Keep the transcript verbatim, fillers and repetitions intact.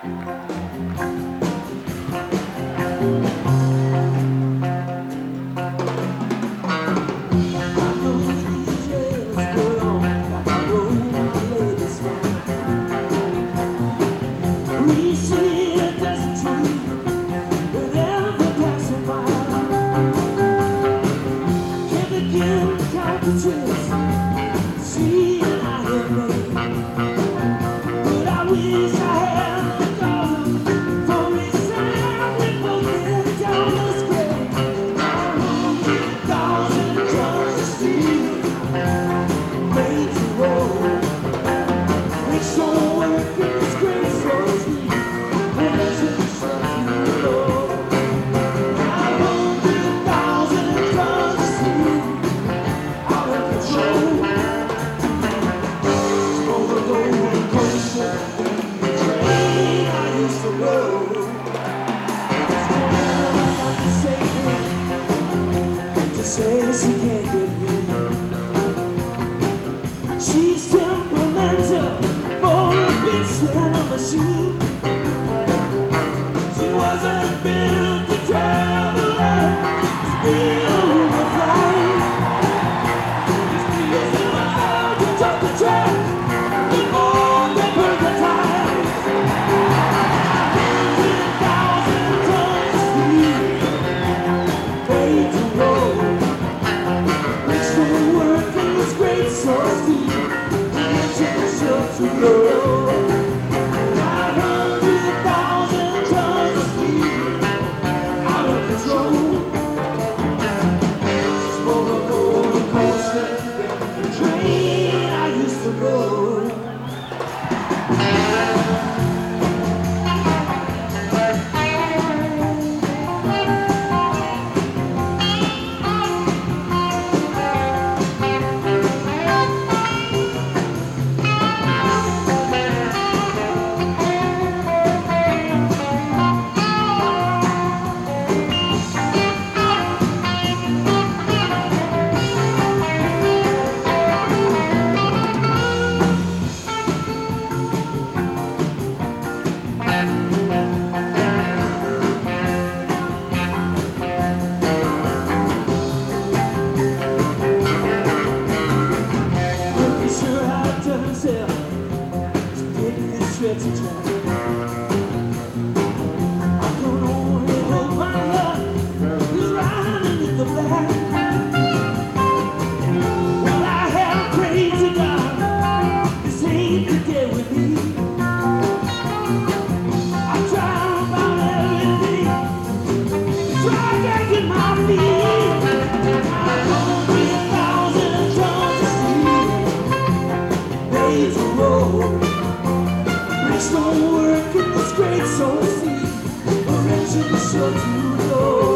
Says he can't get me. She's temperamental, for a big slender machine. She wasn't built to travel and be overflying. She's allowed to jump the track before they burn the tires. Ten thousand tons of steel, ready to roll. Great source deep, and take a shot to roll. Nine hundred thousand tons of steel, out of control. It's more of a roller coaster than the train I used to roll. Don't work in this great soul sea, or into the shore to go.